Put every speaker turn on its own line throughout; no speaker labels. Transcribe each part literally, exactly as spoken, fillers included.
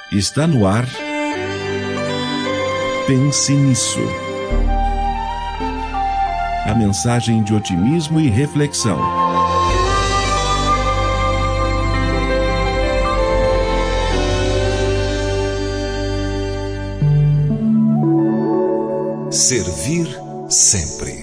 Está no ar. Pense nisso. A mensagem de otimismo e reflexão.
Servir sempre.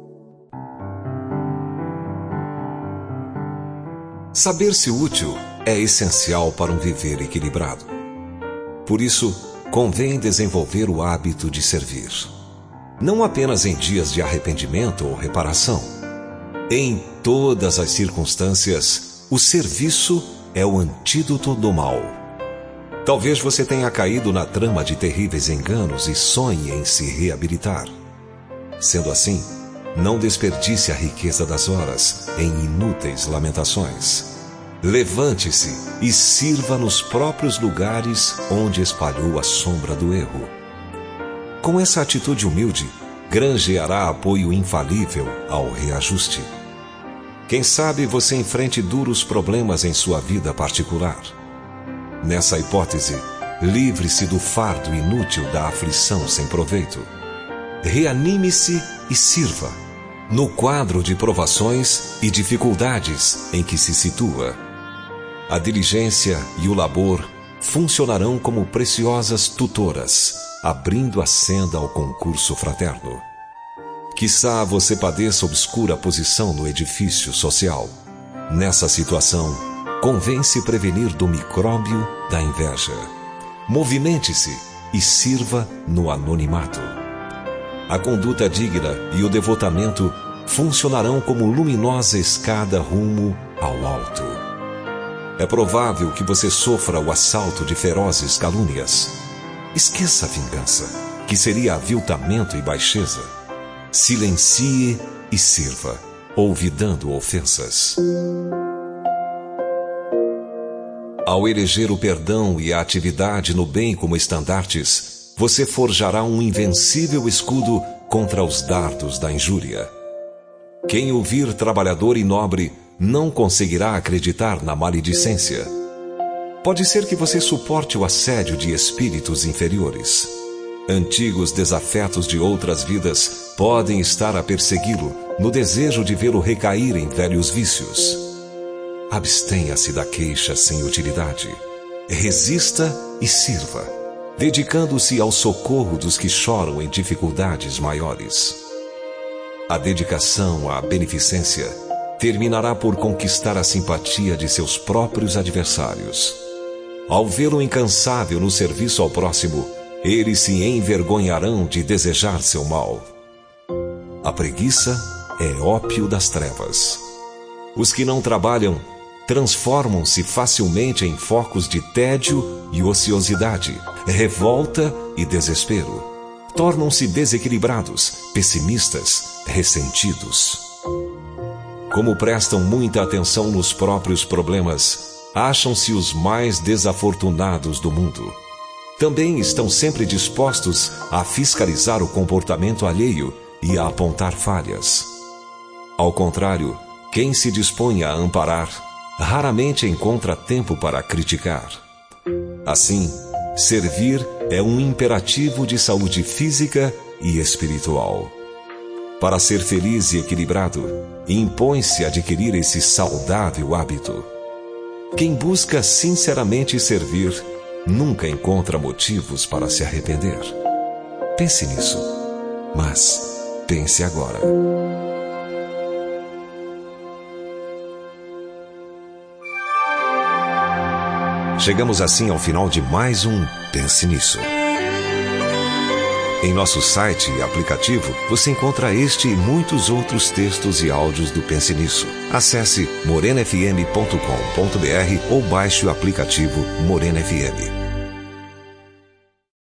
Saber-se útil é essencial para um viver equilibrado. Por isso, convém desenvolver o hábito de servir. Não apenas em dias de arrependimento ou reparação. Em todas as circunstâncias, o serviço é o antídoto do mal. Talvez você tenha caído na trama de terríveis enganos e sonhe em se reabilitar. Sendo assim, não desperdice a riqueza das horas em inúteis lamentações. Levante-se e sirva nos próprios lugares onde espalhou a sombra do erro. Com essa atitude humilde, granjeará apoio infalível ao reajuste. Quem sabe você enfrente duros problemas em sua vida particular. Nessa hipótese, livre-se do fardo inútil da aflição sem proveito. Reanime-se e sirva, no quadro de provações e dificuldades em que se situa. A diligência e o labor funcionarão como preciosas tutoras, abrindo a senda ao concurso fraterno. Quiçá você padeça obscura posição no edifício social. Nessa situação, convém se prevenir do micróbio da inveja. Movimente-se e sirva no anonimato. A conduta digna e o devotamento funcionarão como luminosa escada rumo ao alto. É provável que você sofra o assalto de ferozes calúnias. Esqueça a vingança, que seria aviltamento e baixeza. Silencie e sirva, olvidando ofensas. Ao eleger o perdão e a atividade no bem como estandartes, você forjará um invencível escudo contra os dardos da injúria. Quem ouvir trabalhador e nobre não conseguirá acreditar na maledicência. Pode ser que você suporte o assédio de espíritos inferiores. Antigos desafetos de outras vidas podem estar a persegui-lo no desejo de vê-lo recair em velhos vícios. Abstenha-se da queixa sem utilidade. Resista e sirva, dedicando-se ao socorro dos que choram em dificuldades maiores. A dedicação à beneficência terminará por conquistar a simpatia de seus próprios adversários. Ao vê-lo incansável no serviço ao próximo, eles se envergonharão de desejar seu mal. A preguiça é ópio das trevas. Os que não trabalham transformam-se facilmente em focos de tédio e ociosidade, revolta e desespero. Tornam-se desequilibrados, pessimistas, ressentidos. Como prestam muita atenção nos próprios problemas, acham-se os mais desafortunados do mundo. Também estão sempre dispostos a fiscalizar o comportamento alheio e a apontar falhas. Ao contrário, quem se dispõe a amparar, raramente encontra tempo para criticar. Assim, servir é um imperativo de saúde física e espiritual. Para ser feliz e equilibrado, impõe-se adquirir esse saudável hábito. Quem busca sinceramente servir, nunca encontra motivos para se arrepender. Pense nisso, mas pense agora. Chegamos assim ao final de mais um Pense Nisso. Em nosso site e aplicativo, você encontra este e muitos outros textos e áudios do Pense Nisso. Acesse morena f m ponto com ponto b r ou baixe o aplicativo Morena F M.